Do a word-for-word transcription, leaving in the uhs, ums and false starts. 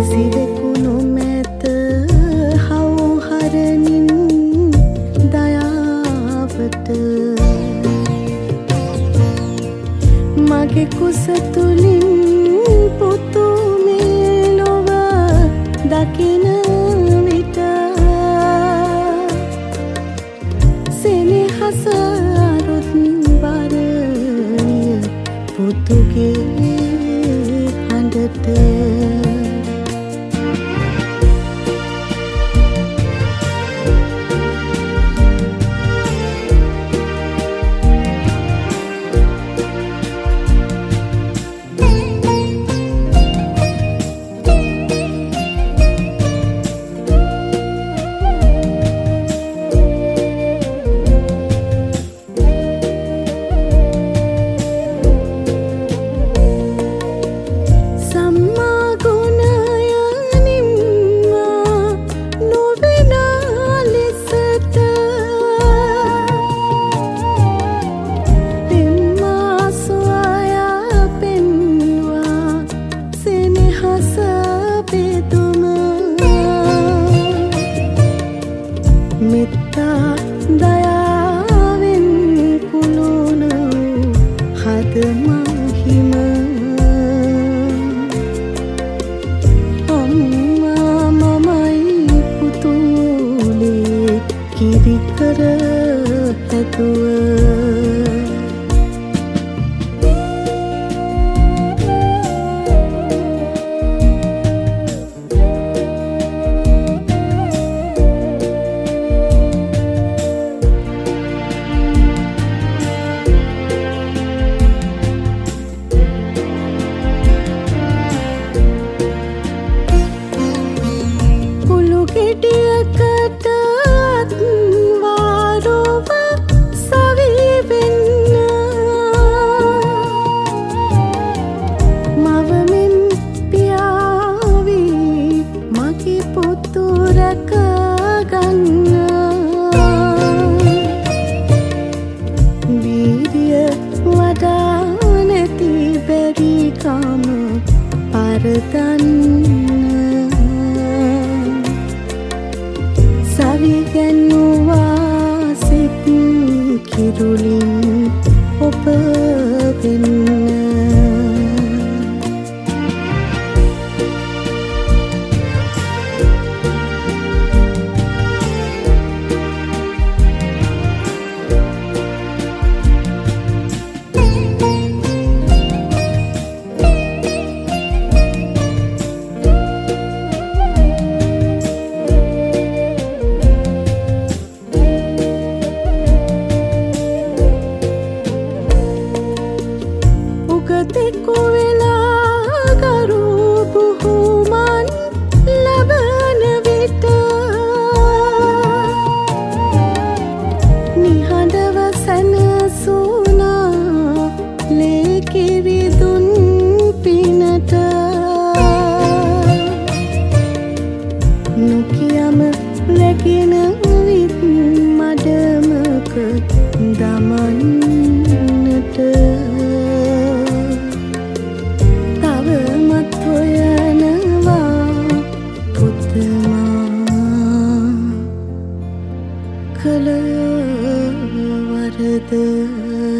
කිසිවෙකු නොමැත හවුහරණින් දයාවට මගේ කුස තුලින් පුතු මේ ලොව දකින විට සෙනෙහස අරුත් වරණිය පුතුගේ හඬට මෙත්තා දයාවෙන් කුළුණ හද මහිම අම්මා මමයි පුතුලේ කිරි කර හැදුව ගෙඩියකට අත්වාරුව සවි වෙන්න මවමින් පියාවි මගේ පුතු රැක ගන්න වීර්ය වඩා නැති බැරිකම පරදන්න සවිගැන්නුවා සිත් කිරුලින් ඔබ වෙන්න උගතෙකු වෙලා ගරු බුහුමන් ලබන විට නිහඬව සැනසුණා ලේ කිරි දුන් පිනට නොකියම රැගෙන විත් මඩමක දමන්නට කල වරද